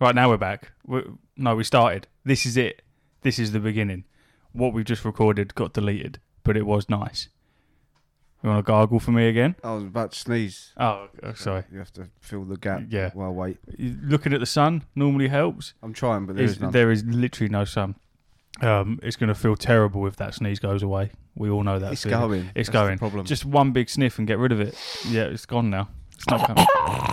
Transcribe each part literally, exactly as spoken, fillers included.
Right, now we're back. We're, no, we started. This is it. This is the beginning. What we've just recorded got deleted, but it was nice. You want to gargle for me again? I was about to sneeze. Oh, oh sorry. You have to fill the gap. Yeah. Well, wait. Looking at the sun normally helps. I'm trying, but there Is- is none. There is literally no sun. Um, it's going to feel terrible if that sneeze goes away. We all know that. It's feeling. going. It's That's going. The problem. Just one big sniff and get rid of it. Yeah, it's gone now. It's not coming.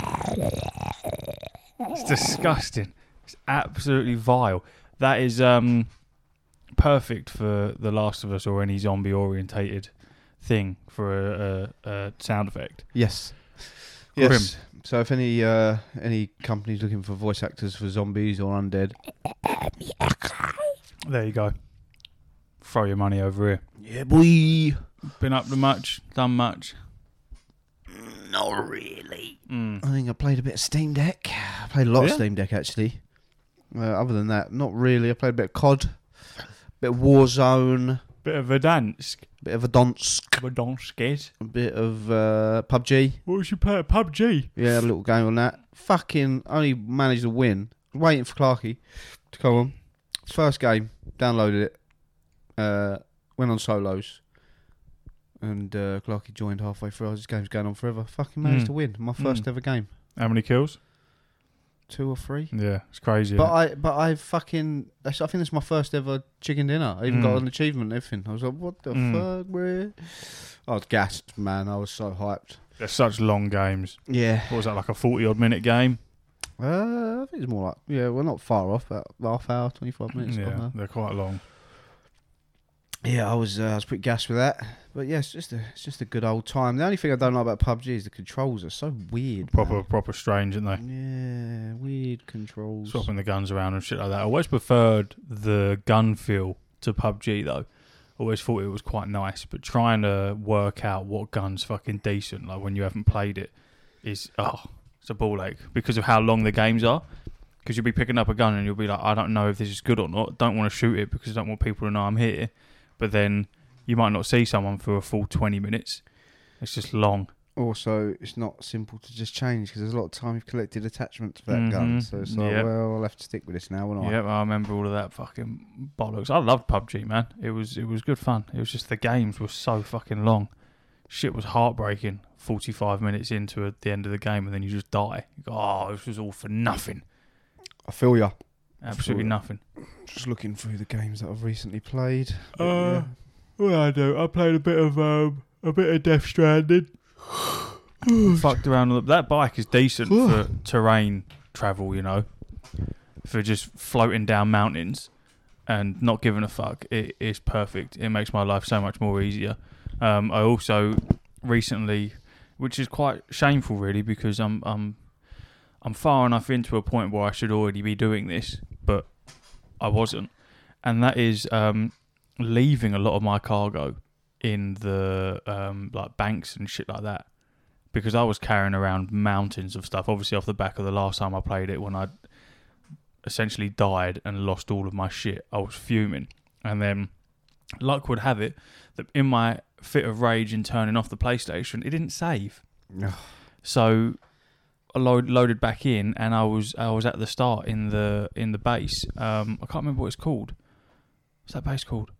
It's disgusting. It's absolutely vile. That is um, perfect for The Last of Us or any zombie orientated thing for a, a, a sound effect. Yes. Grim. Yes. So if any uh, any companies looking for voice actors for zombies or undead, There you go. Throw your money over here. yeah, boy. Been up to much? Done much? Not really. Mm. I think I played a bit of Steam Deck. I played a lot Yeah? of Steam Deck actually. Uh, other than that, not really. I played a bit of C O D, a bit of Warzone, Bit of Verdansk. a bit of Adonsk, Verdansk. a bit of uh, P U B G. What was you play? P U B G? Yeah, a little game on that. Fucking only managed to win. Waiting for Clarky to come on. First game, downloaded it. Uh, went on solos. And uh, Clarky joined halfway through. This game's going on forever. Fucking managed Mm. to win. My first Mm. ever game. How many kills? Two or three. Yeah, it's crazy. But isn't it? I, but I fucking, that's- I think it's my first ever chicken dinner. I even got Mm. an achievement and everything. I was like, what the Mm. fuck, bro? I was gassed, man. I was so hyped. They're such long games. Yeah. What was that, like a forty odd minute game? Uh, I think it's more like, yeah, we're not far off. About half hour, twenty-five minutes. half Yeah, hour. they're quite long. Yeah, I was, uh, I was pretty gassed with that. But yeah, it's just a, it's just a good old time. The only thing I don't know about P U B G is the controls are so weird. Proper, man. proper strange, aren't they? Yeah, weird controls. Swapping the guns around and shit like that. I always preferred the gun feel to P U B G though. Always thought it was quite nice, but trying to work out what gun's fucking decent, like when you haven't played it, is oh, it's a ball ache because of how long the games are. Because you'll be picking up a gun and you'll be like, I don't know if this is good or not. Don't want to shoot it because I don't want people to know I'm here. But then you might not see someone for a full twenty minutes. It's just long. Also, it's not simple to just change because there's a lot of time you've collected attachments for that Mhm. gun. So it's like, Yep. well, I'll have to stick with this now, won't I? Yeah, I remember all of that fucking bollocks. I loved P U B G, man. It was it was good fun. It was just the games were so fucking long. Shit was heartbreaking. forty-five minutes into a, the end of the game, and then you just die. You go, oh, this was all for nothing. I feel ya. Absolutely Sure. nothing. Just looking through the games that I've recently played. But, Uh, yeah. Well, I do. I played a bit of um, a bit of Death Stranding. Fucked around. a little- That bike is decent for terrain travel, you know, for just floating down mountains and not giving a fuck. It is perfect. It makes my life so much more easier. Um, I also recently, which is quite shameful, really, because I'm I'm I'm far enough into a point where I should already be doing this, but I wasn't, and that is um, leaving a lot of my cargo in the um, like banks and shit like that. Because I was carrying around mountains of stuff, obviously off the back of the last time I played it when I essentially died and lost all of my shit. I was fuming. And then luck would have it that in my fit of rage in turning off the PlayStation, it didn't save. Ugh. So I load, loaded back in and I was I was at the start in the in the base. Um, I can't remember what it's called. What's that base called?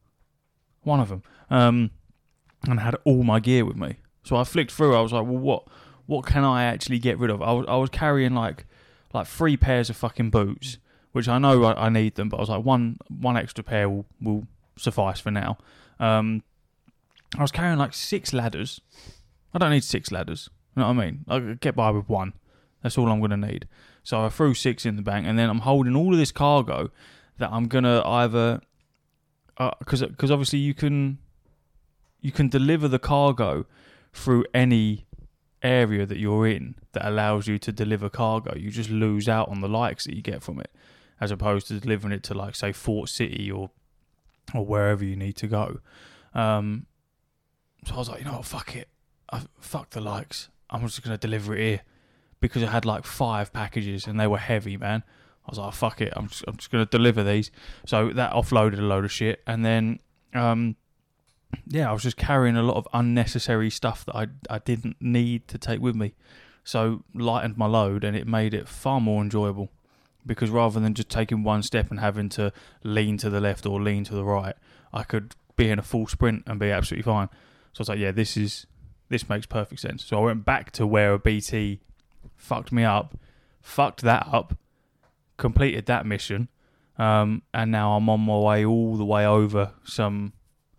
One of them. Um, and I had all my gear with me. So I flicked through. I was like, well, what what can I actually get rid of? I was I was carrying like like three pairs of fucking boots, which I know I, I need them, but I was like, one one extra pair will, will suffice for now. Um, I was carrying like six ladders. I don't need six ladders. You know what I mean? I could get by with one. That's all I'm going to need. So I threw six in the bank, and then I'm holding all of this cargo that I'm going to either... Because uh, because obviously you can you can deliver the cargo through any area that you're in that allows you to deliver cargo. You just lose out on the likes that you get from it, as opposed to delivering it to, like, say, Fort City or or wherever you need to go. Um, so I was like, you know what, fuck it. I, fuck the likes. I'm just going to deliver it here. Because I had like five packages and they were heavy, man. I was like, fuck it. I'm just, I'm just going to deliver these. So that offloaded a load of shit. And then, um, yeah, I was just carrying a lot of unnecessary stuff that I, I didn't need to take with me. So lightened my load and it made it far more enjoyable. because rather than just taking one step and having to lean to the left or lean to the right, I could be in a full sprint and be absolutely fine. So I was like, yeah, this is this makes perfect sense. So I went back to where a B T fucked me up, fucked that up, completed that mission, um, and now I'm on my way all the way over some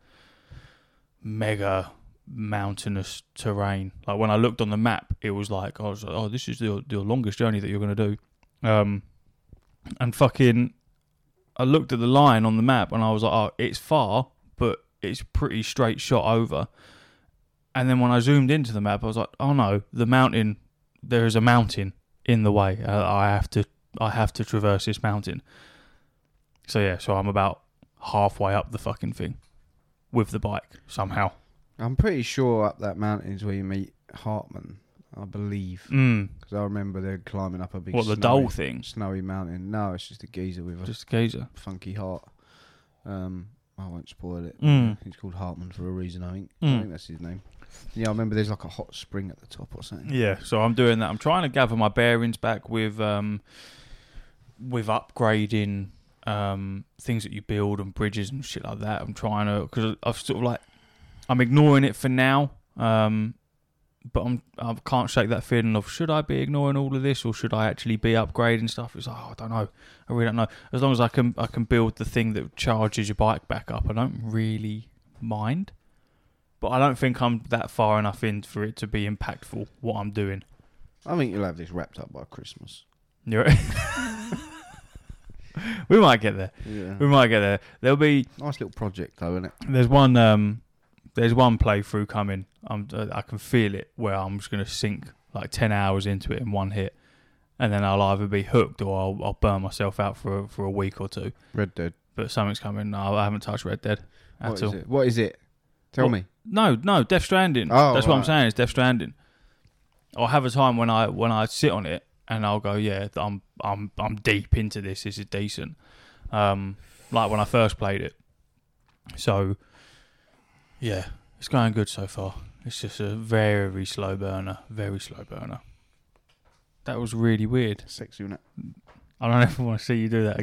mega mountainous terrain. Like when I looked on the map, it was like, I was like, oh, this is the, the longest journey that you're going to do. Um, and fucking, I looked at the line on the map and I was like, oh, it's far, but it's pretty straight shot over. And then when I zoomed into the map, I was like, oh no, the mountain, there is a mountain in the way. Uh, I have to, I have to traverse this mountain. So yeah, so I'm about halfway up the fucking thing with the bike somehow. I'm pretty sure up that mountain is where you meet Hartman, I believe. Because Mm. I remember they're climbing up a big What, the snowy, Dole thing? snowy mountain. No, it's just a geezer with a Just a geezer. funky heart. Um, I won't spoil it. Mm. He's called Hartman for a reason, I think. Mm. I think that's his name. Yeah, I remember there's like a hot spring at the top or something. Yeah, so I'm doing that. I'm trying to gather my bearings back with um, with upgrading um, things that you build and bridges and shit like that. I'm trying to, because I've sort of like, I'm ignoring it for now, um, but I'm I can't shake that feeling of should I be ignoring all of this or should I actually be upgrading stuff? It's like, oh, I don't know. I really don't know. As long as I can I can build the thing that charges your bike back up, I don't really mind. But I don't think I'm that far enough in for it to be impactful, what I'm doing. I think you'll have this wrapped up by Christmas. You're right. We might get there. Yeah. We might get there. There'll be... Nice little project, though, isn't it? There's one um, There's one playthrough coming. I'm, I can feel it, where I'm just going to sink like ten hours into it in one hit. And then I'll either be hooked or I'll, I'll burn myself out for, for a week or two. Red Dead. But something's coming. No, I haven't touched Red Dead at What all. is it? What is it? Tell What? me. No, no, Death Stranding. Oh, That's what I'm right. saying. It's Death Stranding. I'll have a time when I when I sit on it and I'll go, yeah, I'm I'm I'm deep into this. This is decent. Um, like when I first played it. So, yeah, it's going good so far. It's just a very slow burner, very slow burner. That was really weird. Sexy, isn't it? I don't ever want to see you do that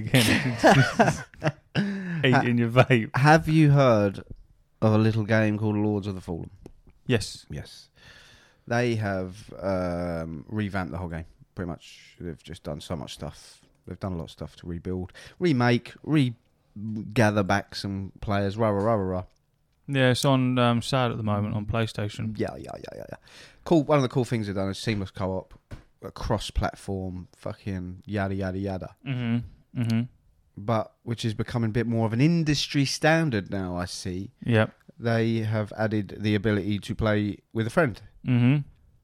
again. Eating your vape. Have you heard of a little game called Lords of the Fallen? Yes. Yes. They have um, revamped the whole game, pretty much. They've just done so much stuff. They've done a lot of stuff to rebuild, remake, regather back some players, rah, rah, rah, rah, rah. Yeah, it's on um, sad at the moment on PlayStation. Yeah, yeah, yeah, yeah, yeah. Cool. One of the cool things they've done is seamless co-op, a cross-platform, fucking yada, yada, yada. Mm-hmm. Mm-hmm. But which is becoming a bit more of an industry standard now, I see. Yep. They have added the ability to play with a friend. Mm-hmm.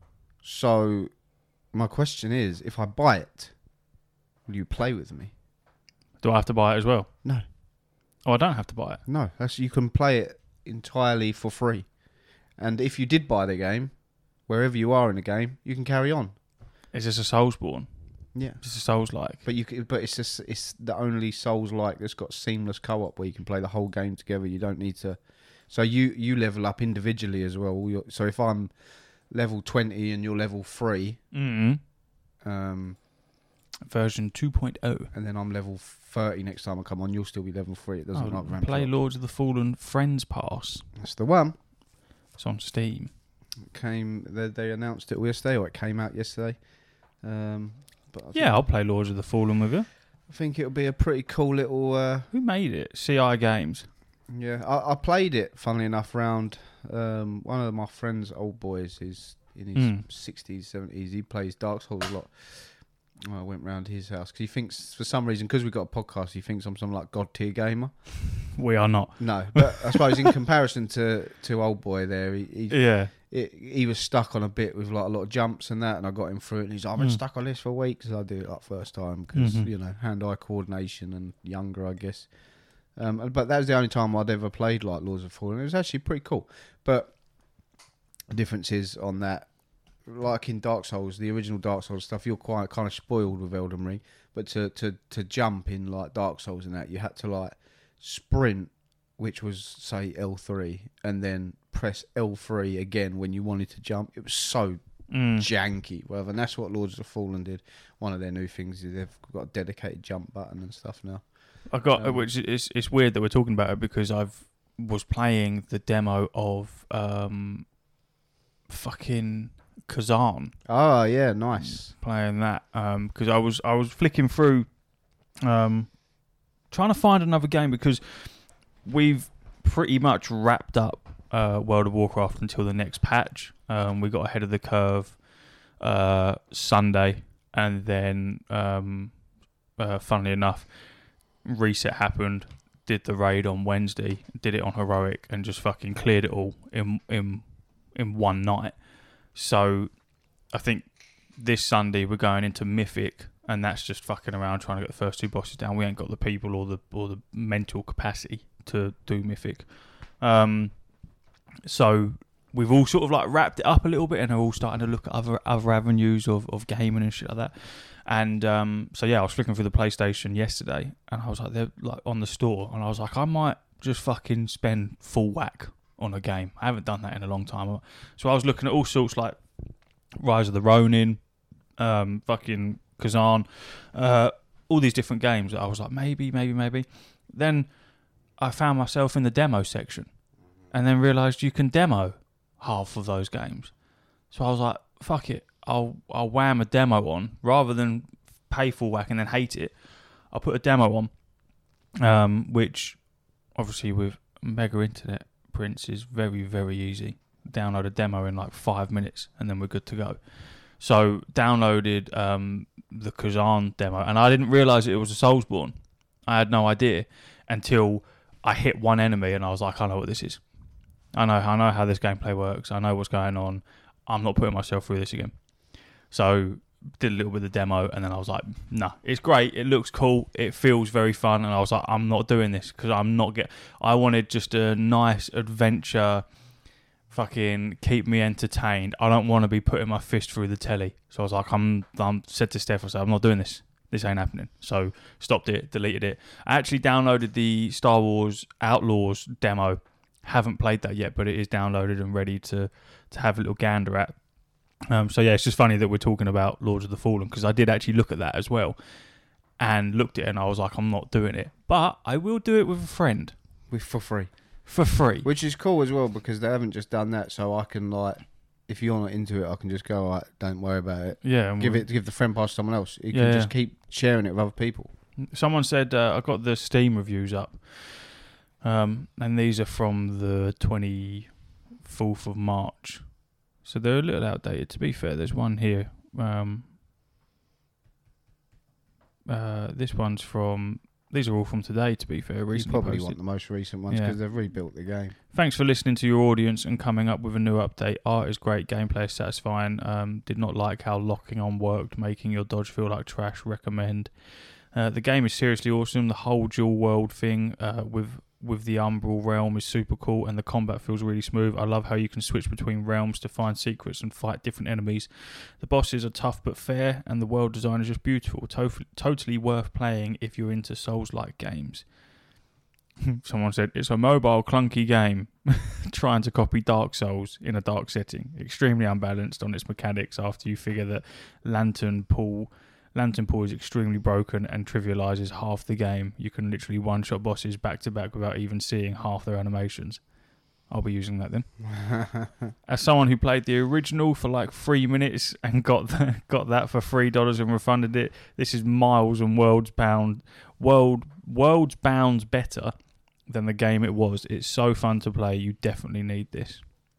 So my question is, if I buy it, will you play with me? Do I have to buy it as well? No. Oh, I don't have to buy it. No, that's you can play it entirely for free. And if you did buy the game, wherever you are in the game, you can carry on. Is this a Soulsborne? Yeah. It's a Souls-like. But you can, but it's just it's the only Souls-like that's got seamless co-op where you can play the whole game together. You don't need to. So you, you level up individually as well. You're, so if I'm level twenty and you're level three, Mm-hmm. um, Version two point oh. and then I'm level thirty next time I come on, you'll still be level three. It doesn't Oh, like ramp play up. Lords of the Fallen Friends Pass. That's the one. It's on Steam. It came they, they announced it yesterday, or it came out yesterday. Um, but I think, Yeah, I'll play Lords of the Fallen with you. I think it'll be a pretty cool little. Uh, Who made it? C I Games. yeah, I, I played it. Funnily enough, round um, one of my friends' old boys is in his Mm. sixties, seventies. He plays Dark Souls a lot. Well, I went round to his house because he thinks, for some reason, because we've got a podcast, he thinks I'm some like god tier gamer. We are not. No, but I suppose in comparison to to old boy there, he he, Yeah. it, he was stuck on a bit with like a lot of jumps and that, and I got him through it. And he's like, I've been Mm. stuck on this for weeks. I did it like first time because Mhm. you know hand-eye coordination and younger, I guess. Um, but that was the only time I'd ever played like Lords of Fallen. It was actually pretty cool. But the difference is on that, like in Dark Souls, the original Dark Souls stuff, you're quite kind of spoiled with Elden Ring. But to to to jump in like Dark Souls and that, you had to like sprint, which was say L three, and then press L three again when you wanted to jump. It was so Mm. janky, whatever. And that's what Lords of the Fallen did. One of their new things is they've got a dedicated jump button and stuff now. I got, Um, which is it's weird that we're talking about it because I've was playing the demo of um, fucking Kazan. Oh yeah, nice. Playing that because I was I was flicking through, um, trying to find another game because we've pretty much wrapped up uh, World of Warcraft until the next patch. Um, we got ahead of the curve uh, Sunday, and then, um, uh, funnily enough, reset happened. Did the raid on Wednesday, did it on heroic, and just fucking cleared it all in in in one night. So I think this Sunday we're going into Mythic, and that's just fucking around trying to get the first two bosses down. We ain't got the people or the or the mental capacity to do Mythic. Um, so we've all sort of like wrapped it up a little bit, and are all starting to look at other other avenues of, of gaming and shit like that. And um, so yeah, I was flicking through the PlayStation yesterday, and I was like, they're like on the store, and I was like, I might just fucking spend full whack on a game. I haven't done that in a long time. So I was looking at all sorts like Rise of the Ronin, um, fucking Kazan, uh, all these different games. I was like, maybe, maybe, maybe. Then I found myself in the demo section, and then realised you can demo half of those games. So I was like, fuck it. I'll I'll wham a demo on rather than pay full whack and then hate it. I'll put a demo on, um, which obviously with mega internet prints is very very easy. Download a demo in like five minutes and then we're good to go. So downloaded um, the Kazan demo, and I didn't realise it was a Soulsborne. I had no idea until I hit one enemy and I was like, I know what this is. I know I know how this gameplay works. I know what's going on. I'm not putting myself through this again. So did a little bit of the demo, and then I was like, nah, it's great. It looks cool. It feels very fun. And I was like, I'm not doing this because I'm not get. I wanted just a nice adventure, fucking keep me entertained. I don't want to be putting my fist through the telly. So I was like, I'm. I'm said to Steph, I said, I'm not doing this. This ain't happening. So stopped it, deleted it. I actually downloaded the Star Wars Outlaws demo. Haven't played that yet, but it is downloaded and ready to to have a little gander at. Um, so yeah, it's just funny that we're talking about Lords of the Fallen because I did actually look at that as well and looked at it and I was like, I'm not doing it, but I will do it with a friend With for free. for free. Which is cool as well because they haven't just done that, so I can like, if you're not into it, I can just go, all right, don't worry about it. Yeah, and Give we'll- it, give the friend pass to someone else. You Yeah, can just yeah. keep sharing it with other people. Someone said uh, I got the Steam reviews up, um, and these are from the twenty-fourth of March. So they're a little outdated, to be fair. There's one here. Um, uh, this one's from... These are all from today, to be fair. You Recently probably posted. want the most recent ones Yeah. because they've rebuilt the game. Thanks for listening to your audience and coming up with a new update. Art is great, gameplay is satisfying. Um, did not like how locking on worked, making your dodge feel like trash. Recommend. Uh, the game is seriously awesome. The whole dual world thing uh, with with the Umbral realm is super cool, and the combat feels really smooth. I love how you can switch between realms to find secrets and fight different enemies. The bosses are tough but fair, and the world design is just beautiful. To- totally worth playing if you're into Souls-like games. Someone said, it's a mobile, clunky game trying to copy Dark Souls in a dark setting. Extremely unbalanced on its mechanics after you figure that Lantern Pool... Lantern Pool is extremely broken and trivialises half the game. You can literally one-shot bosses back-to-back without even seeing half their animations. I'll be using that then. As someone who played the original for like three minutes and got the, got that for three dollars and refunded it, this is miles and worlds bound, world worlds bounds better than the game it was. It's so fun to play. You definitely need this.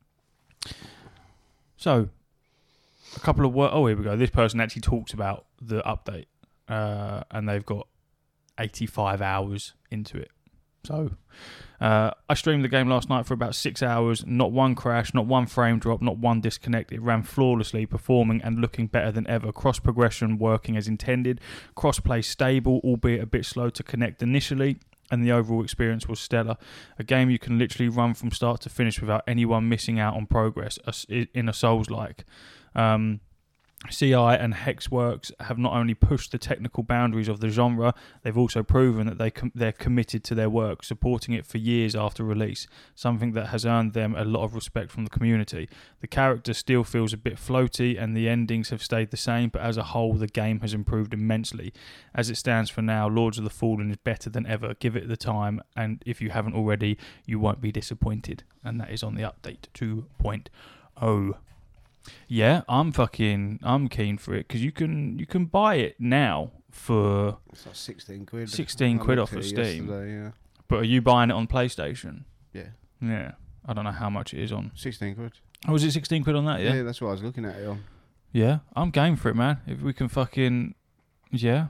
So, a couple of words. Oh, here we go. This person actually talks about the update, uh, and they've got eighty-five hours into it. So, uh, I streamed the game last night for about six hours. Not one crash, not one frame drop, not one disconnect. It ran flawlessly, performing and looking better than ever. Cross progression working as intended. Crossplay stable, albeit a bit slow to connect initially. And the overall experience was stellar. A game you can literally run from start to finish without anyone missing out on progress in a Souls-like. Um, C I and Hexworks have not only pushed the technical boundaries of the genre, they've also proven that they com- they're committed to their work, supporting it for years after release, something that has earned them a lot of respect from the community. The character still feels a bit floaty and the endings have stayed the same, but as a whole the game has improved immensely. As it stands for now, Lords of the Fallen is better than ever. Give it the time, and if you haven't already, you won't be disappointed. And that is on the update two point oh. Yeah, I'm fucking, I'm keen for it because you can you can buy it now for It's like sixteen quid. sixteen I quid looked off of at it Steam. yesterday, yeah. But are you buying it on PlayStation? Yeah. Yeah, I don't know how much it is on. sixteen quid. Oh, was it sixteen quid on that? Yeah, Yeah, that's what I was looking at it on. yeah. I'm game for it, man. If we can fucking, yeah,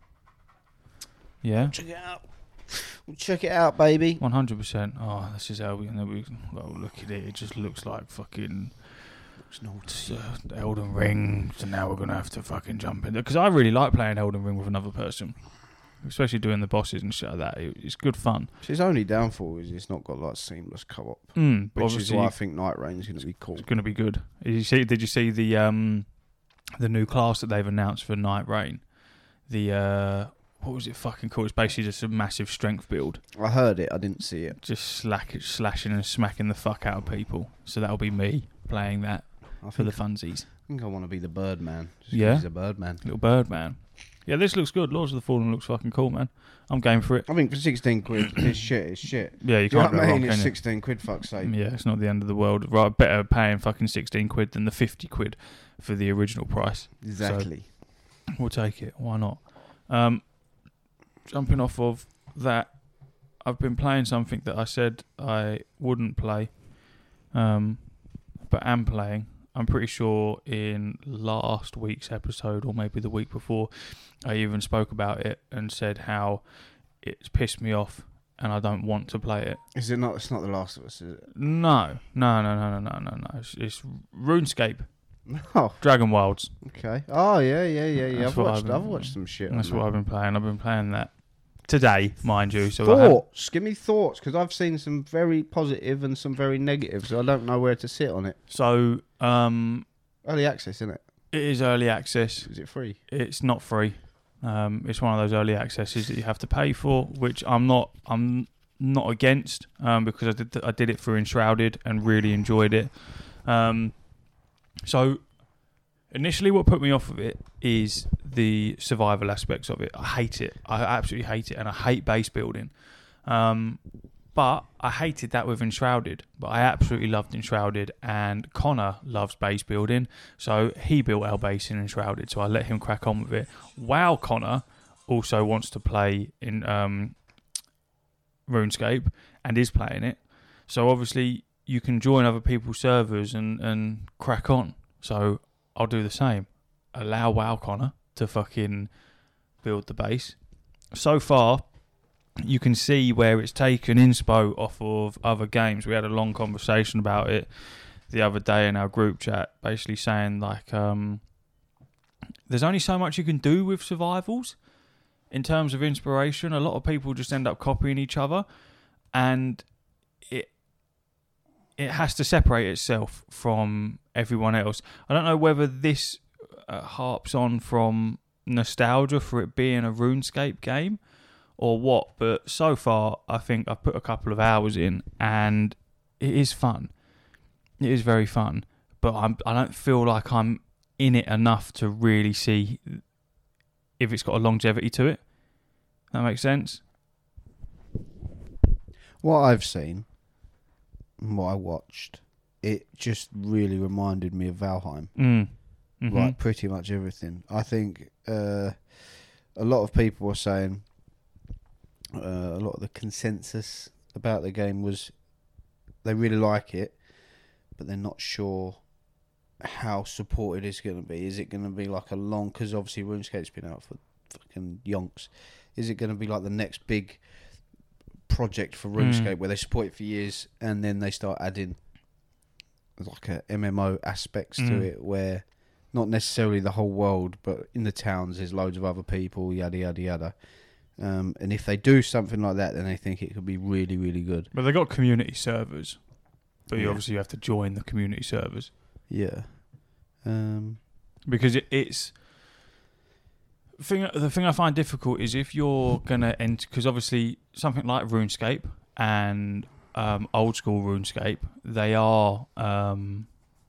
yeah, Check it out. Check it out, baby. one hundred percent. Oh, this is how we. And then we oh, look at it. It just looks like fucking. It's, uh, Elden Ring, so now we're gonna have to fucking jump in there because I really like playing Elden Ring with another person, especially doing the bosses and shit like that. It, it's good fun. His only downfall is it's not got like seamless co-op, Mm, which is obviously, why I think Night Rain's going to be cool. it's gonna be good. Did you see? Did you see the um the new class that they've announced for Night Rain? The uh, what was it fucking called? It's basically just a massive strength build, I heard it, I didn't see it. just slack slashing and smacking the fuck out of people. So that'll be me playing that I for the think, funsies. I think I want to be the Birdman. Just 'cause Yeah? he's a Birdman. Little bird man. Yeah, this looks good. Lords of the Fallen looks fucking cool, man. I'm game for it. I think for sixteen quid, it's shit. It's shit. Yeah, you Do you know can't what go I wrong, mean? can It's you? sixteen quid. Fuck's sake. Yeah, it's not the end of the world. Right, better paying fucking sixteen quid than the fifty quid for the original price. Exactly. We'll take it. Why not? Um, jumping off of that, I've been playing something that I said I wouldn't play, um, but am playing. I'm pretty sure in last week's episode, or maybe the week before, I even spoke about it and said how it's pissed me off and I don't want to play it. Is it not? It's not The Last of Us, is it? No, no, no, no, no, no, no, no. It's, it's RuneScape, Oh, Dragon Wilds. okay. Oh, yeah, yeah, yeah, yeah. That's I've what watched. I've been- I've watched some shit. That's on what that. I've been playing. I've been playing that today, mind you. So I have, Thoughts. Give me thoughts, because I've seen some very positive and some very negative, so I don't know where to sit on it. so um, Early access, isn't it? it is early access. Is it free? It's not free. Um, it's one of those early accesses that you have to pay for, which I'm not. I'm not against um, because I did. I did it for Enshrouded and really enjoyed it. Um, so initially, what put me off of it is the survival aspects of it. I hate it. I absolutely hate it, and I hate base building. Um, but I hated that with Enshrouded. But I absolutely loved Enshrouded, and Connor loves base building, so he built our base in Enshrouded. So I let him crack on with it. Wow, Connor also wants to play in um, RuneScape and is playing it. So obviously you can join other people's servers and, and crack on. So I'll do the same. Allow WoW Connor to fucking build the base. So far, you can see where it's taken inspo off of other games. We had a long conversation about it the other day in our group chat, basically saying like um, there's only so much you can do with survivals in terms of inspiration. A lot of people just end up copying each other, and it it has to separate itself from everyone else. I don't know whether this uh, harps on from nostalgia for it being a RuneScape game or what, but so far I think I've put a couple of hours in and it is fun. It is very fun, but I'm, I don't feel like I'm in it enough to really see if it's got a longevity to it. That makes sense? What I've seen and what I watched, it just really reminded me of Valheim. Mm. Mm-hmm. Like pretty much everything. I think uh, a lot of people were saying uh, a lot of the consensus about the game was they really like it, but they're not sure how supported it's going to be. Is it going to be like a long... Because obviously RuneScape's been out for fucking yonks. Is it going to be like the next big project for RuneScape Mm. where they support it for years and then they start adding like a M M O aspects to Mm. it where not necessarily the whole world, but in the towns there's loads of other people, yada, yada, yada. Um, and if they do something like that, then they think it could be really, really good. But they got community servers, but you Yeah. obviously have to join the community servers. Yeah. Um, because it, it's thing. The thing I find difficult is if you're gonna enter, because obviously something like RuneScape and um, old school RuneScape, they are um,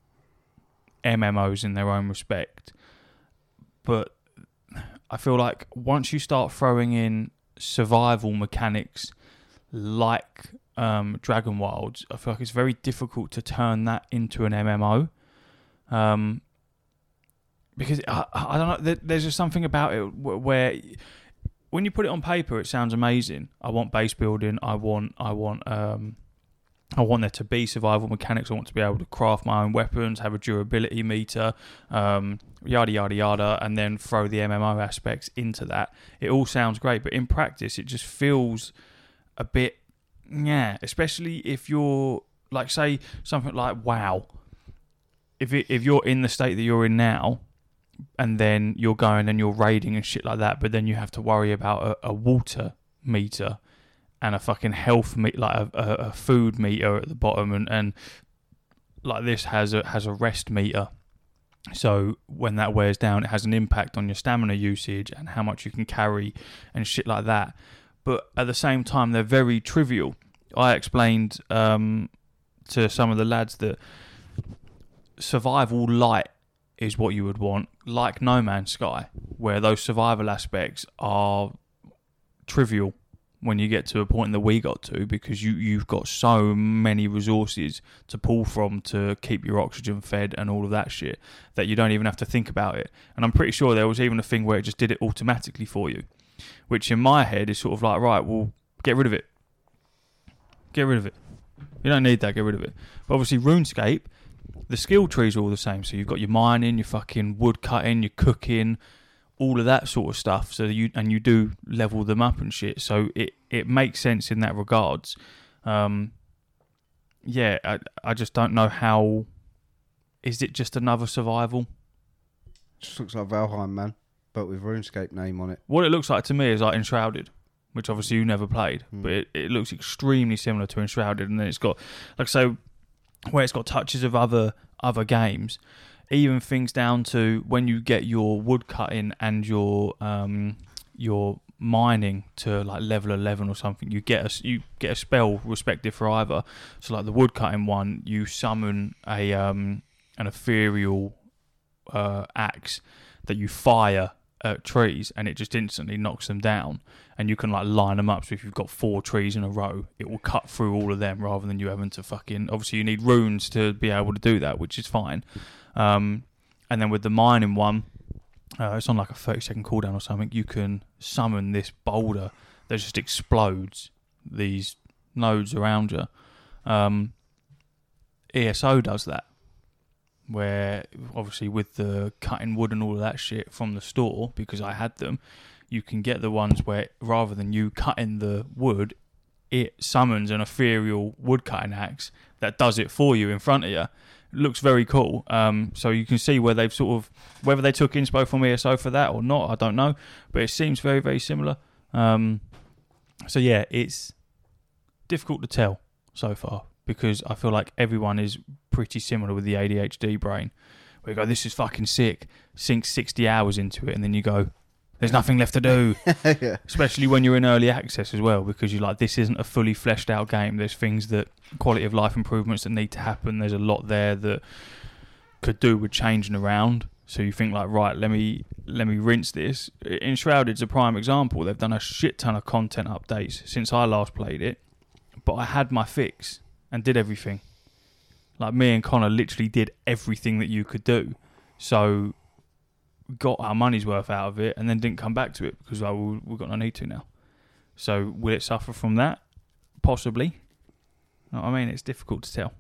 M M Os in their own respect, but I feel like once you start throwing in survival mechanics like um, Dragon Wilds, I feel like it's very difficult to turn that into an M M O. Um, because I, I don't know, there, there's just something about it where when you put it on paper, it sounds amazing. I want base building. I want, I want, um, I want there to be survival mechanics. I want to be able to craft my own weapons, have a durability meter, um, yada yada yada, and then throw the M M O aspects into that. It all sounds great, but in practice, it just feels a bit, yeah. Especially if you're like, say, something like WoW. If it, if you're in the state that you're in now, and then you're going and you're raiding and shit like that, but then you have to worry about a, a water meter and a fucking health meter, like a, a, a food meter at the bottom, and, and like this has a has a rest meter. So when that wears down, it has an impact on your stamina usage and how much you can carry and shit like that. But at the same time, they're very trivial. I explained um, to some of the lads that survival light is what you would want, like No Man's Sky, where those survival aspects are trivial when you get to a point that we got to, because you, you've got so many resources to pull from to keep your oxygen fed and all of that shit that you don't even have to think about it. And I'm pretty sure there was even a thing where it just did it automatically for you, which in my head is sort of like, right, well, get rid of it. Get rid of it. You don't need that, get rid of it. But obviously RuneScape, the skill trees are all the same. So you've got your mining, your fucking wood cutting, your cooking, all of that sort of stuff. So you and you do level them up and shit. So it, it makes sense in that regards. Um, yeah, I I just don't know how. Is it just another survival? Just looks like Valheim, man, but with RuneScape name on it. What it looks like to me is like Enshrouded, which obviously you never played, mm. but it, it looks extremely similar to Enshrouded, and then it's got like so. Where it's got touches of other other games, even things down to when you get your wood cutting and your um, your mining to like level eleven or something, you get a you get a spell respective for either. So like the wood cutting one, you summon a um, an ethereal uh, axe that you fire at trees, and it just instantly knocks them down. And you can like line them up, so if you've got four trees in a row, it will cut through all of them rather than you having to fucking... Obviously you need runes to be able to do that, which is fine. Um, and then with the mining one, uh, it's on like a thirty second cooldown or something, you can summon this boulder that just explodes these nodes around you. Um, E S O does that, where obviously with the cutting wood and all of that shit from the store, because I had them, you can get the ones where rather than you cutting the wood, it summons an ethereal wood cutting axe that does it for you in front of you. It looks very cool. Um, so you can see where they've sort of, whether they took inspo from E S O for that or not, I don't know, but it seems very, very similar. Um, so yeah, it's difficult to tell so far, because I feel like everyone is pretty similar with the A D H D brain, where you go, this is fucking sick, sink sixty hours into it, and then you go, there's nothing left to do. Yeah. Especially when you're in early access as well, because you're like, this isn't a fully fleshed out game. There's things that, quality of life improvements that need to happen. There's a lot there that could do with changing around. So you think like, right, let me let me rinse this. Enshrouded's a prime example. They've done a shit ton of content updates since I last played it, but I had my fix and did everything. Like me and Connor literally did everything that you could do. So got our money's worth out of it and then didn't come back to it because oh, we, we've got no need to now. So will it suffer from that? Possibly. You know what I mean? It's difficult to tell.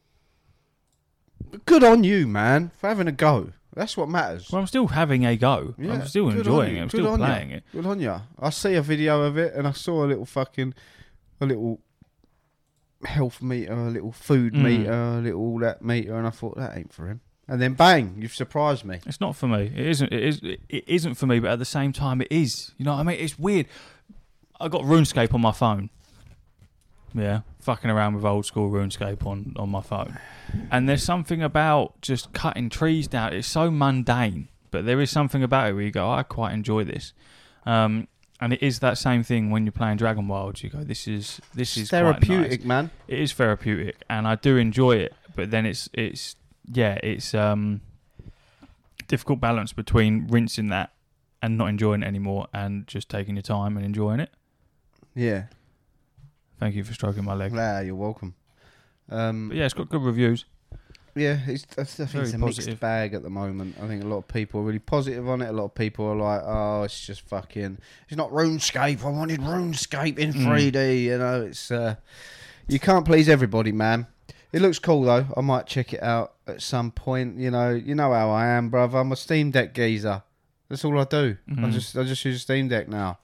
Good on you, man, for having a go. That's what matters. Well, I'm still having a go. Yeah, I'm still enjoying it. I'm still playing you. it. Good on you. I see a video of it and I saw a little fucking, a little health meter, a little food mm. meter, a little all that meter, and I thought, that ain't for him. And then bang, you've surprised me. It's not for me. It isn't. It is. It isn't for me. But at the same time, it is. You know what I mean? It's weird. I got RuneScape on my phone. Yeah, fucking around with old school RuneScape on, on my phone. And there's something about just cutting trees down. It's so mundane, but there is something about it where you go, I quite enjoy this. Um, and it is that same thing when you're playing Dragon Wilds. You go, this is this is therapeutic, quite nice. man. It is therapeutic, and I do enjoy it. But then it's it's yeah, it's um difficult balance between rinsing that and not enjoying it anymore, and just taking your time and enjoying it. Yeah. Thank you for stroking my leg. Yeah, you're welcome. Um, But yeah, it's got good reviews. Yeah, it's, I think Very it's a positive. mixed bag at the moment. I think a lot of people are really positive on it. A lot of people are like, oh, it's just fucking... It's not RuneScape. I wanted RuneScape in Mm. three D. You know, it's... Uh, you can't please everybody, man. It looks cool, though. I might check it out at some point. You know, you know how I am, brother. I'm a Steam Deck geezer. That's all I do. Mhm. I just I just use a Steam Deck now.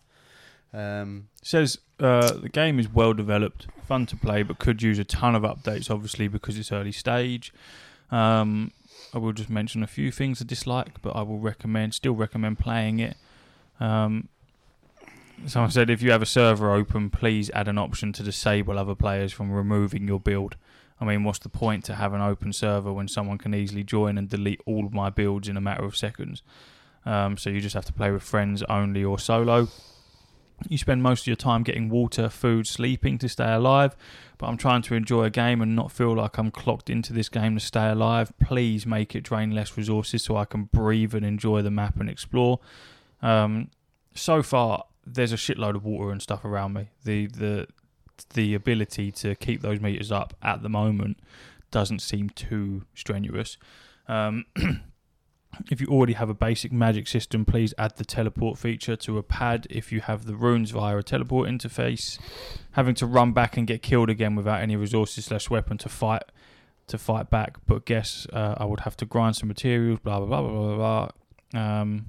Um, Says uh, the game is well developed, fun to play, but could use a ton of updates, obviously, because it's early stage. Um, I will just mention a few things I dislike, but I will recommend, still recommend playing it. Um, someone said if you have a server open, please add an option to disable other players from removing your build. I mean, what's the point to have an open server when someone can easily join and delete all of my builds in a matter of seconds? Um, so you just have to play with friends only or solo. You spend most of your time getting water, food, sleeping to stay alive, but I'm trying to enjoy a game and not feel like I'm clocked into this game to stay alive. Please make it drain less resources so I can breathe and enjoy the map and explore. Um, so far, there's a shitload of water and stuff around me. The the the ability to keep those meters up at the moment doesn't seem too strenuous. Um, If you already have a basic magic system, please add the teleport feature to a pad if you have the runes via a teleport interface. Having to run back and get killed again without any resources slash weapon to fight to fight back, but guess uh, I would have to grind some materials, blah, blah, blah, blah, blah, blah. Um,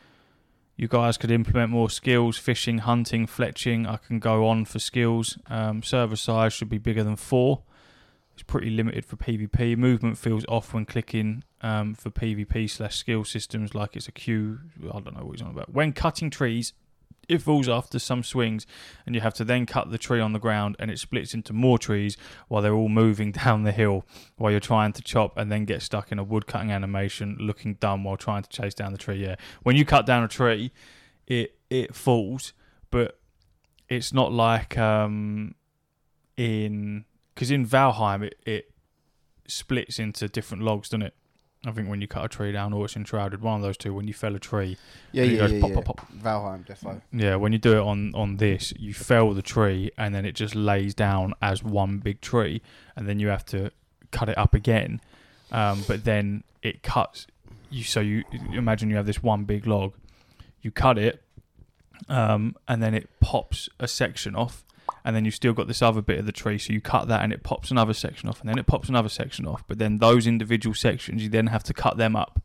you guys could implement more skills, fishing, hunting, fletching. I can go on for skills. Um, server size should be bigger than four. It's pretty limited for PvP. Movement feels off when clicking um, for PvP slash skill systems, like it's a queue. I don't know what he's on about. When cutting trees, it falls after some swings, and you have to then cut the tree on the ground, and it splits into more trees while they're all moving down the hill while you're trying to chop, and then get stuck in a wood cutting animation, looking dumb while trying to chase down the tree. Yeah, when you cut down a tree, it it falls, but it's not like um, in. Because in Valheim, it, it splits into different logs, doesn't it? I think when you cut a tree down, or it's enshrouded, one of those two, when you fell a tree. yeah, it yeah, goes yeah, pop, yeah. pop, pop. Valheim, defo. Yeah, when you do it on, on this, you fell the tree, and then it just lays down as one big tree, and then you have to cut it up again. Um, but then it cuts. You So you imagine you have this one big log. You cut it, um, and then it pops a section off. And then you've still got this other bit of the tree, so you cut that and it pops another section off, and then it pops another section off. But then those individual sections, you then have to cut them up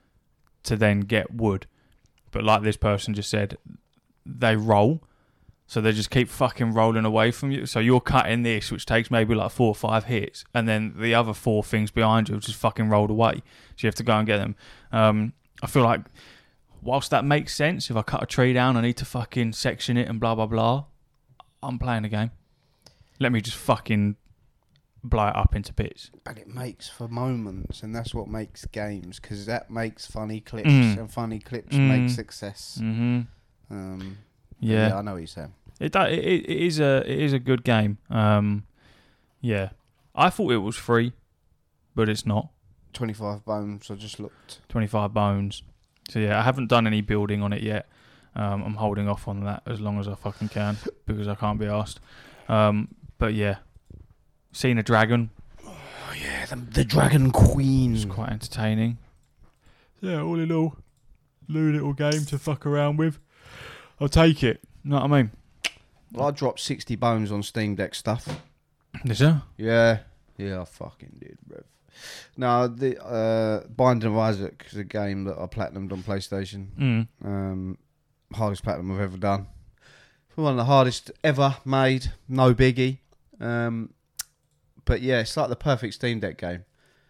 to then get wood. But like this person just said, they roll, so they just keep fucking rolling away from you. So you're cutting this, which takes maybe like four or five hits, and then the other four things behind you just fucking rolled away. So you have to go and get them. Um, I feel like, whilst that makes sense, if I cut a tree down, I need to fucking section it and blah, blah, blah. I'm playing a game. Let me just fucking blow it up into bits. But it makes for moments, and that's what makes games, because that makes funny clips, Mm. and funny clips Mm. make success. Mm-hmm. Um, Yeah. yeah, I know what you're saying. It, do- it it is a it is a good game. Um, yeah, I thought it was free, but it's not. twenty-five bones, I just looked. twenty-five bones. So yeah, I haven't done any building on it yet. Um, I'm holding off on that as long as I fucking can because I can't be asked. Um, but yeah, seen a dragon. Oh yeah, the, the Dragon Queen. It's quite entertaining. Yeah, all in all, new little game to fuck around with. I'll take it. You know what I mean? Well, I dropped sixty bones on Steam Deck stuff. Is it? Yeah, yeah, I fucking did, bruv. No, the uh, Binding of Isaac is a game that I platinumed on PlayStation. Mm. Um, hardest platinum I've ever done. One of the hardest ever made. No biggie. Um, but yeah, it's like the perfect Steam Deck game.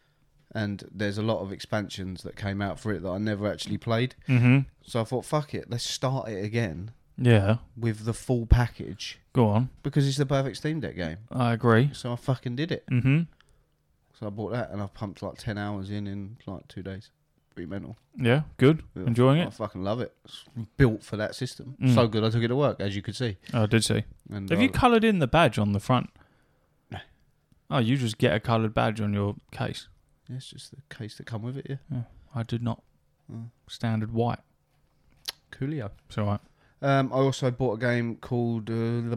And there's a lot of expansions that came out for it that I never actually played. Mm-hmm. So I thought, fuck it, let's start it again. Yeah. with the full package Go on. because it's the perfect Steam Deck game. I agree. So I fucking did it. Mm-hmm. So I bought that and I've pumped like ten hours in in like two days. Pretty mental. Yeah. Good. Yeah, Enjoying I it? fucking love it. It's built for that system. Mm. So good I took it to work, as you could see. Oh, I did see. And Have I- you coloured in the badge on the front? No. Oh, you just get a coloured badge on your case. Yeah, it's just the case that come with it, yeah. Yeah, I did not. Mm. Standard white. Coolio. It's all right. Um, I also bought a game called. Uh,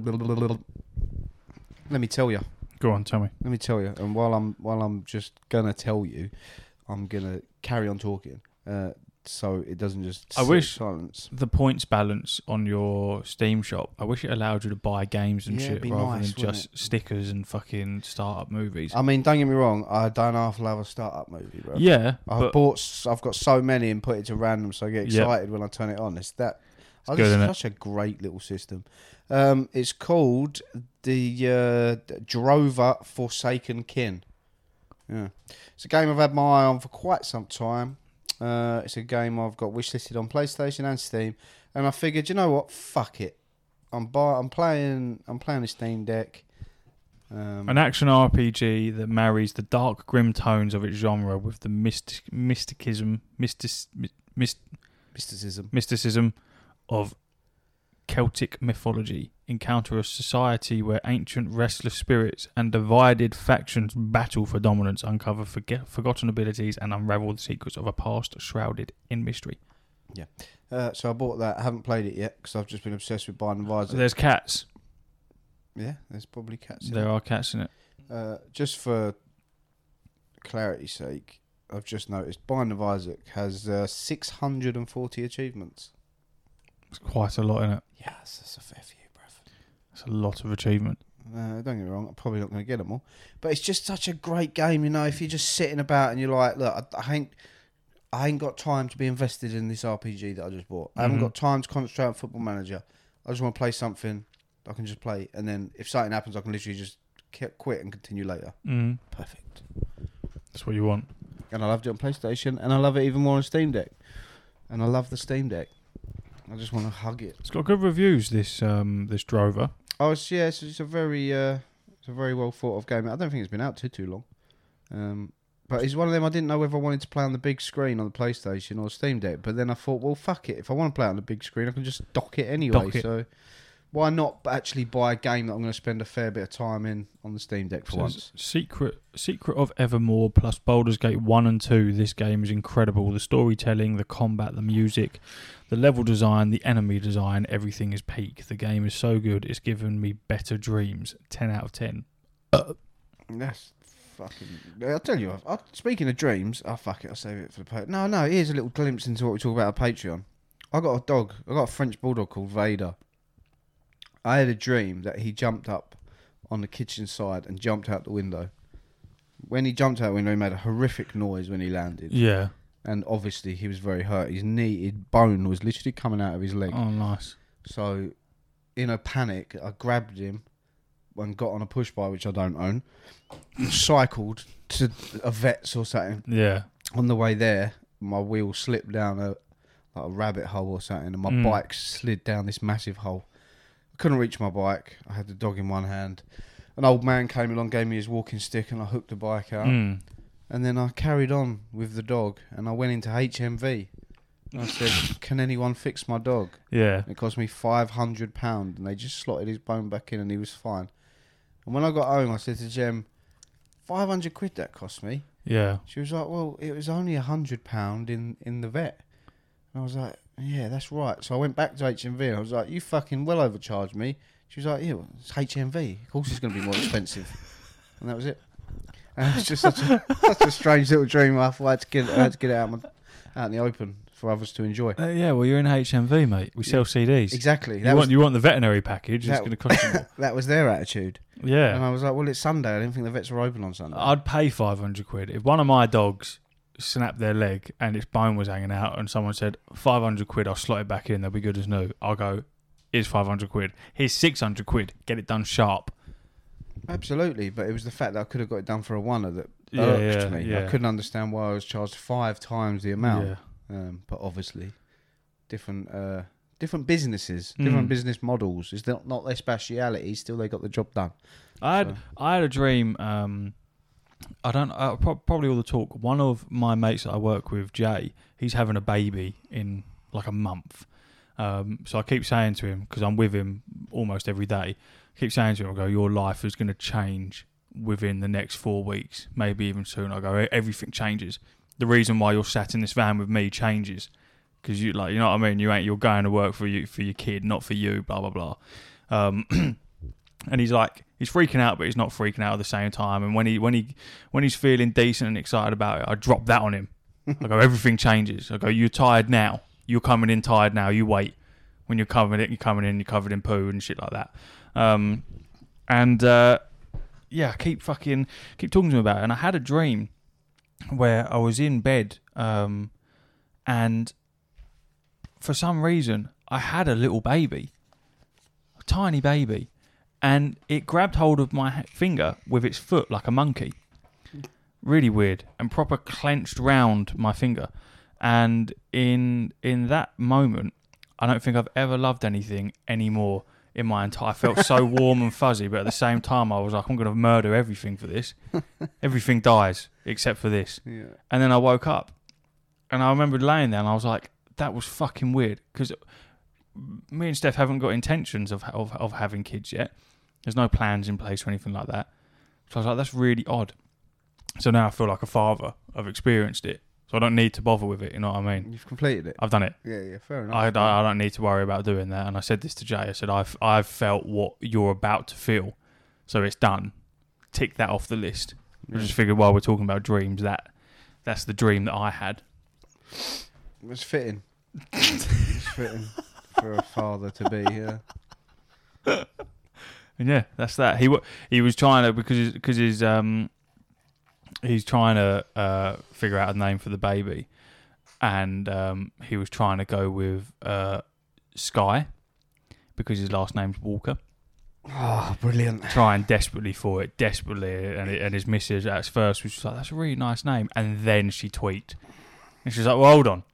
let me tell you. Go on, tell me. Let me tell you. And while I'm while I'm just gonna tell you, I'm gonna carry on talking, uh, so it doesn't just. I sit wish- silence. The points balance on your Steam shop, I wish it allowed you to buy games and Yeah, it'd shit be rather nice, than wouldn't just it? stickers and fucking start-up movies. I mean, don't get me wrong. I don't half love a startup movie, bro. yeah, I've but bought. s- I've got so many and put it to random, so I get Yep. excited when I turn it on. It's that. It's oh, good, this is innit? such a great little system. Um, it's called the uh, Drover Forsaken Kin. Yeah, it's a game I've had my eye on for quite some time. Uh, it's a game I've got wishlisted on PlayStation and Steam, and I figured, you know what, fuck it. I'm buy- I'm playing. I'm playing a Steam Deck. Um, an action R P G that marries the dark, grim tones of its genre with the mystic, mysticism, mystic, myst, mysticism. mysticism of Celtic mythology. Encounter a society where ancient restless spirits and divided factions battle for dominance, uncover forget- forgotten abilities, and unravel the secrets of a past shrouded in mystery. Uh, so I bought that. I haven't played it yet because I've just been obsessed with Binding of Isaac. There's cats. Yeah, there's probably cats in There it. are cats in it. Uh, just for clarity's sake, I've just noticed Binding of Isaac has uh, six hundred forty achievements. There's quite a lot in it. Yes, that's a fair few, bruv. It's a lot of achievement. Uh, don't get me wrong, I'm probably not going to get them all. But it's just such a great game, you know, if you're just sitting about and you're like, look, I, I ain't... I ain't got time to be invested in this R P G that I just bought. I haven't Mhm. got time to concentrate on Football Manager. I just want to play something I can just play. And then if something happens, I can literally just ki- quit and continue later. Mm. Perfect. That's what you want. And I loved it on PlayStation, and I love it even more on Steam Deck. And I love the Steam Deck. I just want to hug it. It's got good reviews, this um, this Drover. Oh, it's, yeah, it's, it's a very, uh, it's a very well thought of game. I don't think it's been out too too long. Um, but it's one of them I didn't know whether I wanted to play on the big screen on the PlayStation or Steam Deck. But then I thought, well, fuck it. If I want to play it on the big screen, I can just dock it anyway. Dock it. So why not actually buy a game that I'm going to spend a fair bit of time in on the Steam Deck for Says, once? Secret Secret of Evermore plus Baldur's Gate one and two. This game is incredible. The storytelling, the combat, the music, the level design, the enemy design, everything is peak. The game is so good, it's given me better dreams. ten out of ten. That's fucking. I'll tell you. I, speaking of dreams, oh fuck it, I'll save it for the pa- No, no. Here's a little glimpse into what we talk about on Patreon. I got a dog. I got a French bulldog called Vader. I had a dream that he jumped up on the kitchen side and jumped out the window. When he jumped out the window, he made a horrific noise when he landed, Yeah. and obviously he was very hurt. His knee, his bone was literally coming out of his leg. Oh, nice. So, in a panic, I grabbed him and got on a push bike, which I don't own, and cycled to a vet's or something. Yeah. On the way there, my wheel slipped down a like a rabbit hole or something, and my Mm. bike slid down this massive hole. I couldn't reach my bike. I had the dog in one hand. An old man came along, gave me his walking stick, and I hooked the bike out. Mm. And then I carried on with the dog, and I went into H M V. I said, "Can anyone fix my dog?" Yeah. It cost me five hundred pounds, and they just slotted his bone back in, and he was fine. And when I got home, I said to Jem, five hundred quid that cost me. Yeah. She was like, well, it was only one hundred pounds in, in the vet. And I was like, yeah, that's right. So I went back to H M V, and I was like, you fucking well overcharged me. She was like, yeah, well, it's H M V. Of course it's going to be more expensive. And that was it. And it's just such a, such a strange little dream. I thought I had to get, I had to get it out, my, out in the open for others to enjoy. Uh, yeah, well, you're in H M V, mate. We sell C Ds. Exactly. You That was, want, you want the veterinary package, it's that- going to cost you more. that was their attitude. And Yeah. I was like, well, it's Sunday. I didn't think the vets were open on Sunday. I'd pay five hundred quid. If one of my dogs snapped their leg and its bone was hanging out and someone said, five hundred quid, I'll slot it back in, they'll be good as new. I'll go, here's five hundred quid. Here's six hundred quid. Get it done sharp. Absolutely, but it was the fact that I could have got it done for a one that Yeah, irked yeah, me. yeah. I couldn't understand why I was charged five times the amount. Yeah. Um, but obviously, different uh, different businesses, Mm. different business models. It's not, not their speciality. Still, they got the job done. I had So- I had a dream. Um, I don't. Uh, pro- probably all the talk. One of my mates that I work with, Jay, he's having a baby in like a month. Um, so I keep saying to him, because I'm with him almost every day, I keep saying to him, I go, your life is going to change within the next four weeks, maybe even sooner. I go, "E- everything changes. The reason why you're sat in this van with me changes, because you like, you know what I mean. You ain't you're going to work for you for your kid, not for you. Blah blah blah. Um, and he's like, he's freaking out, but he's not freaking out at the same time. And when he when he when he's feeling decent and excited about it, I drop that on him. I go, everything changes. I go, you're tired now. You're coming in tired now. You wait. When you're coming in, you're coming in, you're covered in poo and shit like that. Um, and uh, yeah, I keep fucking keep talking to him about it. And I had a dream where I was in bed, um, and for some reason I had a little baby, a tiny baby, and it grabbed hold of my ha- finger with its foot like a monkey. Really weird, and proper clenched round my finger. And in in that moment, I don't think I've ever loved anything anymore in my entire... I felt so warm and fuzzy, but at the same time, I was like, I'm going to murder everything for this. Everything dies except for this. Yeah. And then I woke up, and I remember laying there, and I was like, that was fucking weird, because me and Steph haven't got intentions of, of of having kids yet. There's no plans in place or anything like that. So I was like, that's really odd. So now I feel like a father. I've experienced it. So I don't need to bother with it, you know what I mean? You've completed it. I've done it. Yeah, yeah, fair enough. I, I, I don't need to worry about doing that. And I said this to Jay. I said, I've, I've felt what you're about to feel. So it's done. Tick that off the list. I just figured while we're talking about dreams, that that's the dream that I had. It's fitting. It's fitting for a father to be, yeah. And yeah, that's that. He wa- he was trying to, because his, because his um he's trying to uh figure out a name for the baby, and um he was trying to go with uh Sky, because his last name's Walker. Oh, brilliant. Trying desperately for it, desperately, and it, and his missus at first was just like, that's a really nice name, and then she tweaked, and she's like, well, hold on.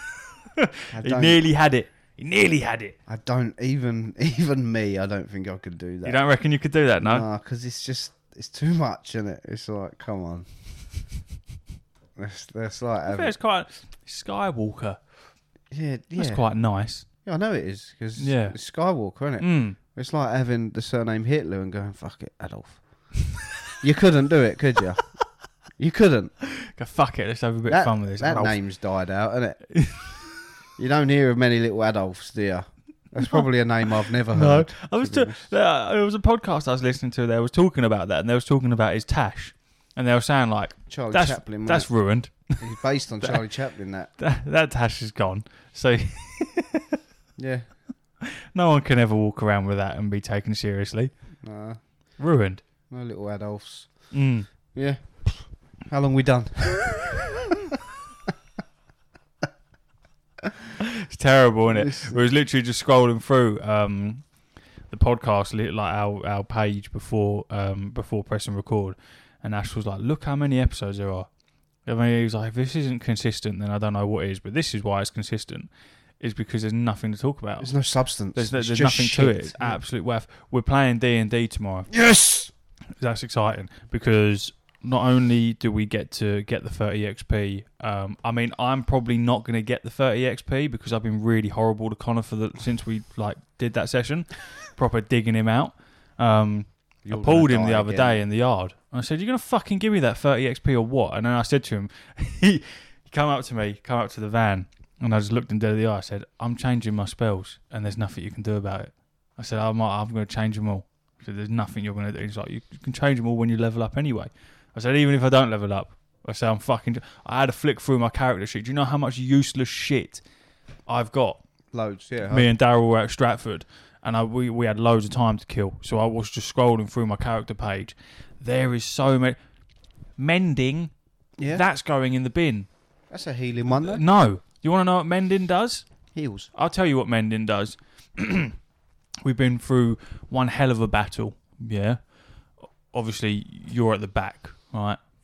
I He don't, nearly had it. He nearly had it. I don't even, even me, I don't think I could do that. You don't reckon you could do that, no? Nah, because it's just, it's too much, isn't it? It's like, come on. That's, that's like, I having, think it's quite Skywalker. yeah, yeah. That's quite nice. Yeah, I know it is, because Yeah. it's Skywalker, isn't it? Mm. It's like having the surname Hitler and going, fuck it, Adolf. You couldn't do it, could you? You couldn't. Go, fuck it, let's have a bit That, of fun with this. that Adolf. name's died out, isn't it? You don't hear of many little Adolfs, do you? That's probably a name I've never No, heard. I was. to T- be honest. there, there was a podcast I was listening to. They was talking about that, and they was talking about his tash, and they were saying like, Charlie that's Chaplin. that's That's ruined. he's based on Charlie Chaplin. That That, that tash is gone. So yeah. no one can ever walk around with that and be taken seriously. Nah, Ruined. no little Adolfs. Mm. Yeah. How long we done? It's terrible, isn't it? This- We was literally just scrolling through um, the podcast, li- like our, our page before um, before pressing record, and Ash was like, "Look how many episodes there are." I mean, he was like, "If this isn't consistent, then I don't know what is." But this is why it's consistent, is because there's nothing to talk about. There's no substance. There's, It's there's just nothing shit. to it. It's Yeah. absolute waff. We're playing D and D tomorrow. Yes. That's exciting because not only do we get to get the thirty X P, um, I mean, I'm probably not going to get the thirty X P because I've been really horrible to Connor for the since we like did that session, proper digging him out. Um, You're I pulled gonna him the die other again. day in the yard. I said, "You're going to fucking give me that thirty X P or what?" And then I said to him, he, he come up to me, come up to the van, and I just looked him dead in the eye. I said, "I'm changing my spells, and there's nothing you can do about it." I said, "I'm I'm going to change them all." I said, "There's nothing you're going to do." He's like, "You can change them all when you level up anyway." I said, "Even if I don't level up," I said, "I'm fucking." I had a flick through my character sheet. Do you know how much useless shit I've got? Loads. Yeah. Me and Daryl were at Stratford, and I, we we had loads of time to kill. So I was just scrolling through my character page. There is so many mending. yeah. That's going in the bin. That's a healing one. Though. No, you want to know what mending does? Heals. I'll tell you what mending does. We've been through one hell of a battle. Yeah, obviously you're at the back, right?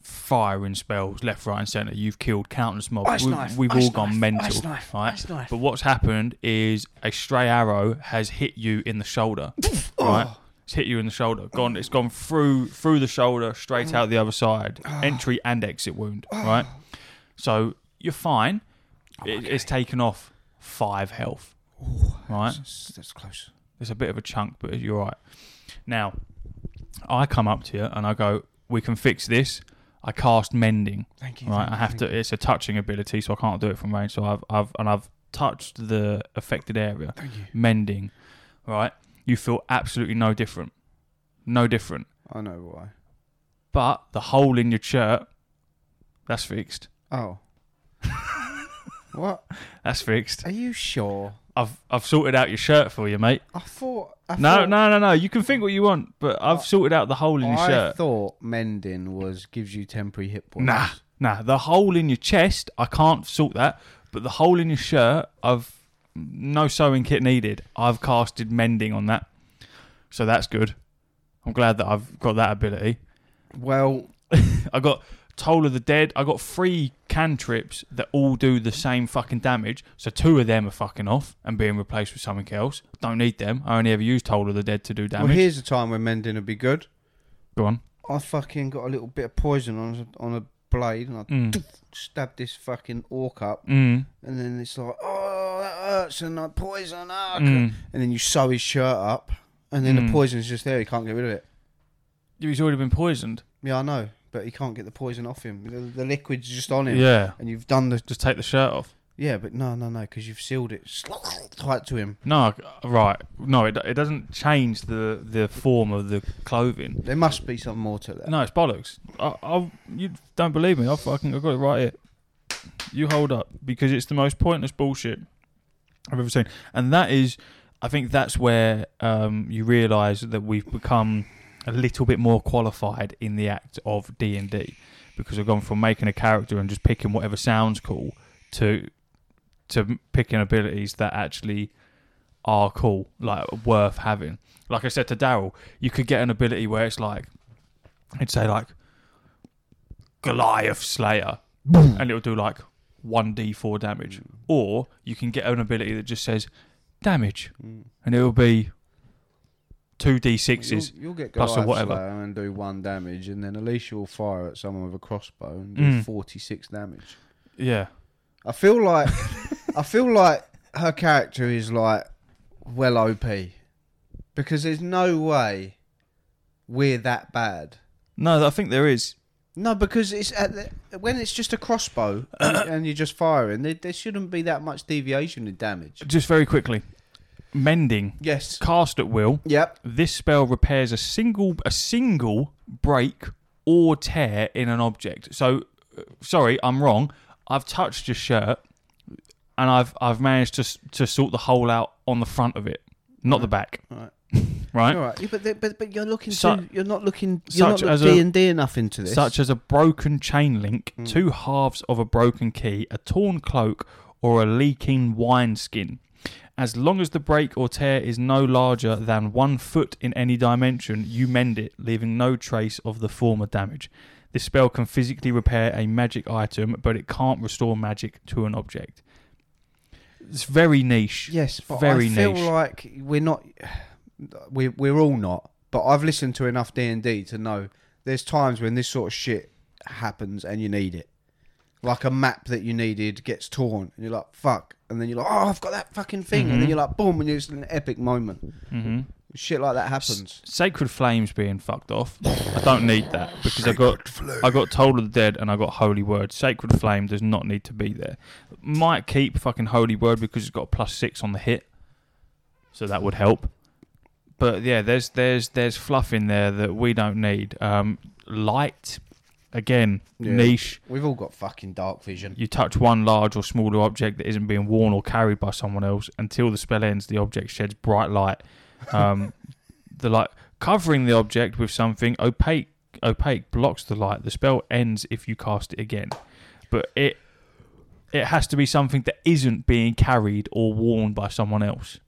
firing spells left, right, and centre. You've killed countless mobs. Ice we've knife, we've ice all gone knife, mental, ice knife, right? ice knife. But what's happened is a stray arrow has hit you in the shoulder, right? Oh. It's hit you in the shoulder. Gone. It's gone through through the shoulder, straight out the other side. Oh. Entry and exit wound, right? So you're fine. It, okay. It's taken off five health, Ooh, right? That's, that's close. It's a bit of a chunk, but you're right. Now, I come up to you and I go, "We can fix this." I cast mending. Thank you. Right, thank I you, have thank to. you. It's a touching ability, so I can't do it from range. So I've, I've, and I've touched the affected area. Thank you. Mending, right? You feel absolutely no different, no different. I know why. But the hole in your shirt, that's fixed. Oh. What? That's fixed. Are you sure? I've, I've sorted out your shirt for you, mate. I thought. I No, thought, no, no, no. You can think what you want, but I've I- sorted out the hole in your I shirt. thought mending was gives you temporary hit points. Nah, nah. The hole in your chest, I can't sort that. But the hole in your shirt, I've no sewing kit needed. I've casted mending on that, so that's good. I'm glad that I've got that ability. Well, I got Toll of the Dead. I got three cantrips that all do the same fucking damage. So two of them are fucking off and being replaced with something else. Don't need them. I only ever use Toll of the Dead to do damage. well, here's a time when mending would be good. Go on. I fucking got a little bit of poison on a, on a blade and I Mm. stabbed this fucking orc up, Mm. and then it's like, oh, that hurts, and I poison, ah, Mm. and then you sew his shirt up, and then Mm. the poison's just there. He can't get rid of it. He's already been poisoned. Yeah, I know, but he can't get the poison off him. The, the liquid's just on him. Yeah. And you've done the Just take the shirt off. yeah, but no, no, no, because you've sealed it tight to him. No, right. No, it, it doesn't change the, the form of the clothing. There must be something more to that. No, it's bollocks. I, I, you don't believe me? I fucking I got it right here. You hold up, because it's the most pointless bullshit I've ever seen, and that is, I think that's where um, you realise that we've become a little bit more qualified in the act of D and D, because we've gone from making a character and just picking whatever sounds cool to to picking abilities that actually are cool, like worth having. Like I said to Daryl, you could get an ability where it's like, it'd say like Goliath Slayer, and it'll do like one d four damage. Or you can get an ability that just says damage, Mm. and it'll be two d sixes. You'll, you'll get plus or Goliath whatever. Slayer and do one damage, and then Alicia will fire at someone with a crossbow and do Mm. forty-six damage. Yeah. I feel like I feel like her character is like well O P, because there's no way we're that bad. No, I think there is. No, because it's at the, when it's just a crossbow and, and you're just firing, there, there shouldn't be that much deviation in damage. Just very quickly, mending, Yes. cast at will. Yep. This spell repairs a single a single break or tear in an object. So, uh, sorry, I'm wrong. I've touched your shirt, and I've I've managed to s- to sort the hole out on the front of it, not the back. Right. Right. All right. Yeah, but, the- but but you're looking. Su- too, you're not looking. You're not such as looking a- D and D enough into this. Such as a broken chain link, Mm. two halves of a broken key, a torn cloak, or a leaking wineskin. As long as the break or tear is no larger than one foot in any dimension, you mend it, leaving no trace of the former damage. This spell can physically repair a magic item, but it can't restore magic to an object. It's very niche. Yes, but Very I feel niche. like we're not. We we're all not. But I've listened to enough D and D to know there's times when this sort of shit happens and you need it. Like a map that you needed gets torn, and you're like, "Fuck!" And then you're like, "Oh, I've got that fucking thing," and then Mhm. you're like, "Boom!" And it's an epic moment. hmm Shit like that happens. Sacred Flames being fucked off. I don't need that because I got I got Toll of the Dead and I got Holy Word. Sacred Flame does not need to be there. Might keep fucking Holy Word because it's got a plus six on the hit, so that would help. But yeah, there's there's there's fluff in there that we don't need. Um, light, again, Yeah. niche. We've all got fucking dark vision. You touch one large or smaller object that isn't being worn or carried by someone else. Until the spell ends, the object sheds bright light. Um, the light covering the object with something opaque opaque blocks the light. The spell ends if you cast it again, but it it has to be something that isn't being carried or worn by someone else.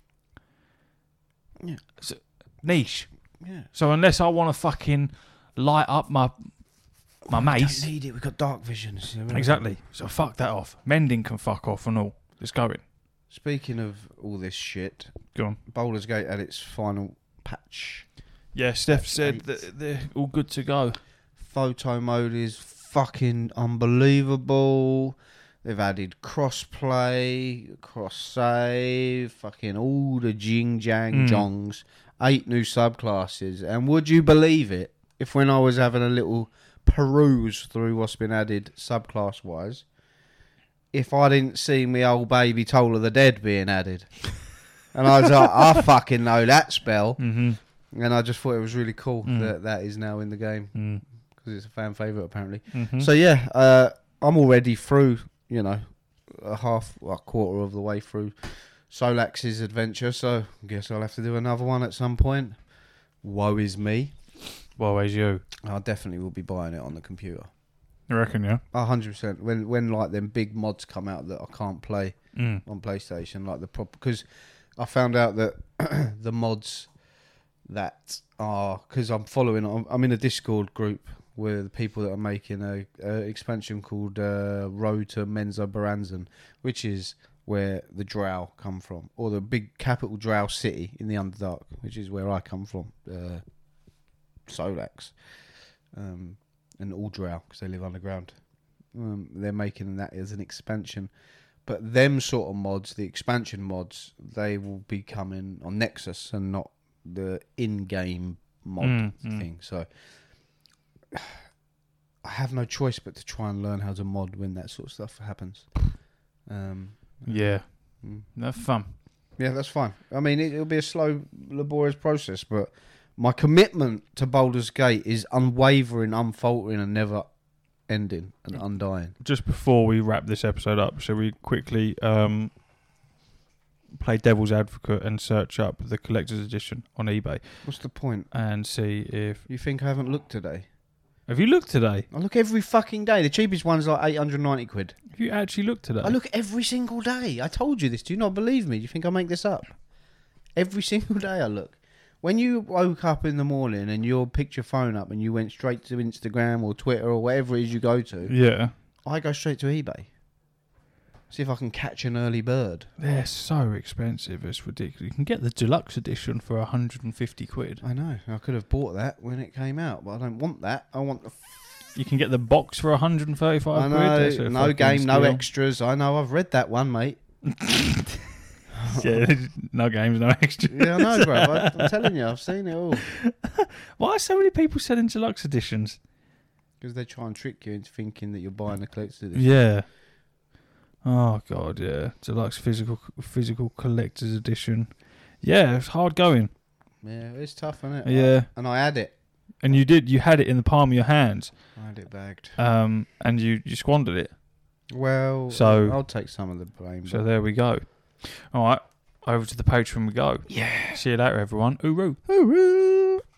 Yeah. So, niche. Yeah. So unless I want to fucking light up my my We mace. don't need it. We've got dark vision. Exactly. So fuck that off. Mending can fuck off and all. Let's go in. Speaking of all this shit, Go on. Baldur's Gate had its final patch. Yeah, Steph Patch said eight. that they're all good to go. Photo mode is fucking unbelievable. They've added cross-play, cross-save, fucking all the jing-jang Mm. jongs. Eight new subclasses. And would you believe it, if when I was having a little peruse through what's been added subclass-wise, if I didn't see me old baby Toll of the Dead being added. And I was like, I fucking know that spell. Mm-hmm. And I just thought it was really cool Mm. that that is now in the game. Mm. Because it's a fan favourite, apparently. Mm-hmm. So yeah, uh, I'm already through, you know, a half, well, a quarter of the way through Solax's adventure. So I guess I'll have to do another one at some point. Woe is me. Well, as you. I definitely will be buying it on the computer. You reckon, yeah? A hundred percent. When when like them big mods come out that I can't play Mm. on PlayStation, like the prop, because I found out that the mods that are, because I'm following, I'm, I'm in a Discord group with the people that are making a, a expansion called uh, Road to Menzo Baranzan, which is where the Drow come from, or the big capital Drow city in the Underdark, which is where I come from, uh, Solax, um, and all Drow because they live underground. Um, they're making that as an expansion, but them sort of mods, the expansion mods, they will be coming on Nexus and not the in-game mod Mm, mm. thing. So I have no choice but to try and learn how to mod when that sort of stuff happens. Um, Yeah. mm. That's fun. Yeah, that's fine. I mean, it, it'll be a slow, laborious process, but my commitment to Baldur's Gate is unwavering, unfaltering, and never ending and undying. Just before we wrap this episode up, shall we quickly um, play devil's advocate and search up the collector's edition on eBay What's the point? and see if... You think I haven't looked today? Have you looked today? I look every fucking day. The cheapest one's like eight hundred ninety quid. Have you actually looked today? I look every single day. I told you this. Do you not believe me? Do you think I make this up? Every single day I look. When you woke up in the morning and you picked your phone up and you went straight to Instagram or Twitter or whatever it is you go to, Yeah. I go straight to eBay. See if I can catch an early bird. They're so expensive. It's ridiculous. You can get the deluxe edition for one hundred fifty quid. I know. I could have bought that when it came out, but I don't want that. I want the... You can get the box for one hundred thirty-five I quid. know. That's a No fucking game, no steal. extras. I know. I've read that one, mate. Yeah, no games, no extra. Yeah, I know, bro. I, I'm telling you, I've seen it all. Why are so many people selling deluxe editions? Because they try and trick you into thinking that you're buying a collector's edition. Yeah. Oh god, yeah. Deluxe physical physical collector's edition. Yeah, it's hard going. Yeah, it's tough, isn't it? Yeah. I, and I had it. And you did. You had it in the palm of your hands, I had it bagged. um, and you, you squandered it. Well, So- I'll take some of the blame. So but- there we go. All right, over to the Patreon we go. Yeah. See you later, everyone. Hooroo. Hooroo!